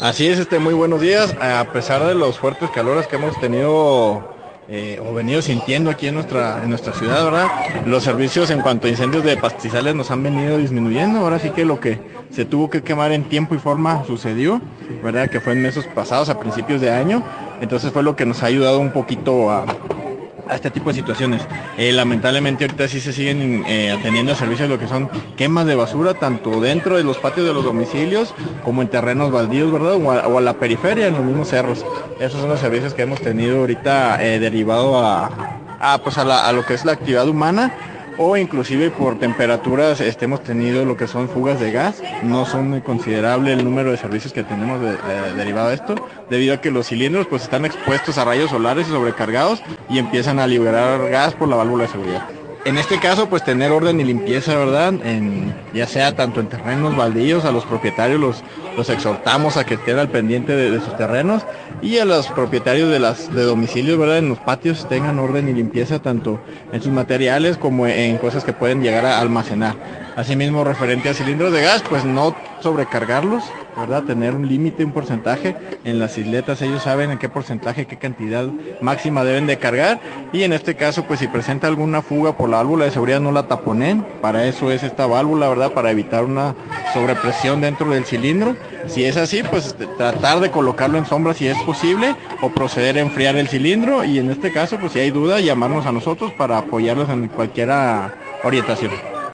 Así es, muy buenos días. A pesar de los fuertes calores que hemos tenido o venido sintiendo aquí en nuestra ciudad, ¿verdad? Los servicios en cuanto a incendios de pastizales nos han venido disminuyendo. Ahora sí que lo que se tuvo que quemar en tiempo y forma sucedió, ¿verdad? Que fue en meses pasados, a principios de año. Entonces fue lo que nos ha ayudado un poquito a este tipo de situaciones. Lamentablemente ahorita sí se siguen atendiendo servicios de lo que son quemas de basura, tanto dentro de los patios de los domicilios como en terrenos baldíos, ¿verdad? O a la periferia, en los mismos cerros. Esos son los servicios que hemos tenido ahorita derivado a lo que es la actividad humana o inclusive por temperaturas hemos tenido lo que son fugas de gas. No son muy considerable el número de servicios que tenemos derivado de esto, debido a que los cilindros pues están expuestos a rayos solares y sobrecargados y empiezan a liberar gas por la válvula de seguridad. En este caso, pues tener orden y limpieza, ¿verdad? Ya sea tanto en terrenos baldíos, a los propietarios los exhortamos a que estén al pendiente de sus terrenos y a los propietarios de domicilios, ¿verdad? En los patios tengan orden y limpieza tanto en sus materiales como en cosas que pueden llegar a almacenar. Asimismo, referente a cilindros de gas, pues no sobrecargarlos, ¿verdad? Tener un límite, un porcentaje. En las isletas ellos saben en qué porcentaje, qué cantidad máxima deben de cargar. Y en este caso, pues si presenta alguna fuga por la válvula de seguridad, no la taponen. Para eso es esta válvula, ¿verdad? Para evitar una sobrepresión dentro del cilindro. Si es así, pues tratar de colocarlo en sombra si es posible o proceder a enfriar el cilindro. Y en este caso, pues si hay duda, llamarnos a nosotros para apoyarlos en cualquier orientación.